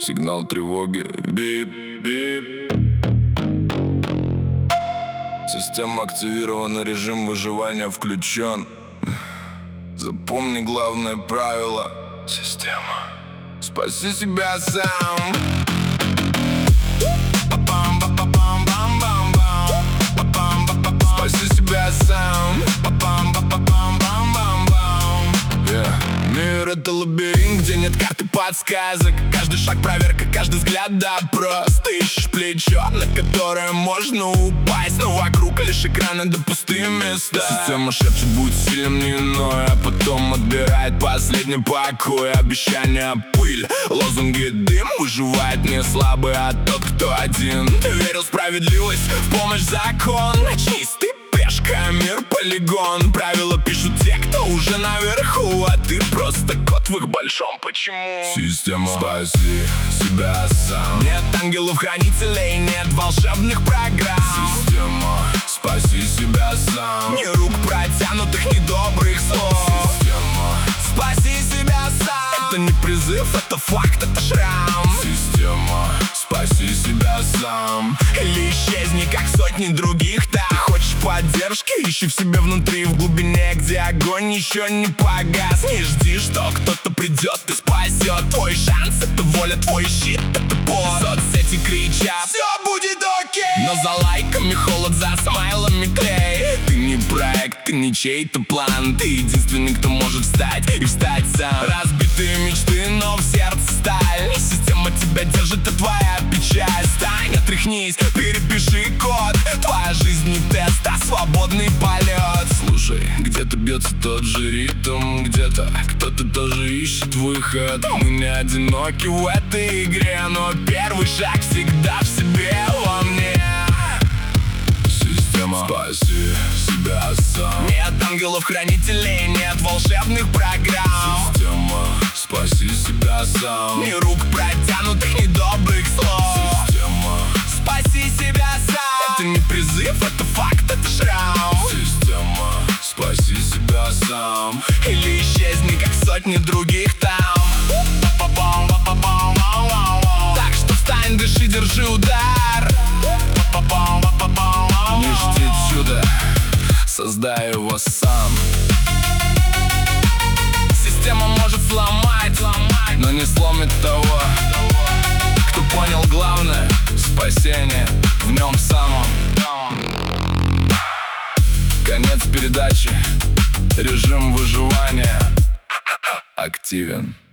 Сигнал тревоги. Бип, бип. Система активирована, режим выживания включен. Запомни главное правило. Система. Спаси себя сам. Спаси себя сам. Мир — это лабиринт, где нет карты подсказок. Каждый шаг проверка, каждый взгляд допрос. Ты ищешь плечо, на которое можно упасть, но вокруг лишь экраны да пустые места. Система шепчет: будь сильным, не иное, а потом отбирает последний покой. Обещания — пыль, лозунги — дым. Выживает не слабый, а тот, кто один. Ты верил в справедливость, в помощь закон. Чистый пешка, мир полигон. Правила пишут те, кто уже наверху, а ты просто кот в их большом почему. Система. Спаси себя сам. Нет ангелов-хранителей, нет волшебных программ. Система. Спаси себя сам. Ни рук протянутых, ни добрых слов. Система. Спаси себя сам. Это не призыв, это факт, это шрам. Система. Спаси себя сам. Или исчезни, как сотни других там. Ты хочешь поддержки? Ищи в себе внутри, в глубине, где огонь еще не погас. Не жди, что кто-то придет и спасет. Твой шанс — это воля, твой щит — это пост. Соцсети кричат: все будет окей. Но за лайками холод, за смайлами клей. Ты не проект, ты не чей-то план. Ты единственный, кто может встать и встать сам. Разбитые мечты, но в сердце сталь. Система тебя держит, а твоя печаль. Стань, отряхнись, перепиши код. Твоя жизнь не тест, а свободный полет. Слушай, где-то бьется тот же ритм, где-то кто-то тоже ищет выход. Мы не одиноки в этой игре, но первый шаг всегда в себе, во мне. Система. Спаси себя сам. Нет ангелов-хранителей, нет волшебных программ. Система. Спаси себя сам. Ни рук протянутых, ни добрых слов. Система. Спаси себя сам. Это не призыв, это факт, это шрам. Система. Спаси себя сам. Или исчезни, как сотни других там. Так что встань, дыши, держи удар. Не жди чуда, создай его сам. Система может сломать, но не сломит того, кто понял главное — спасение в нем самом. Конец передачи. Режим выживания активен.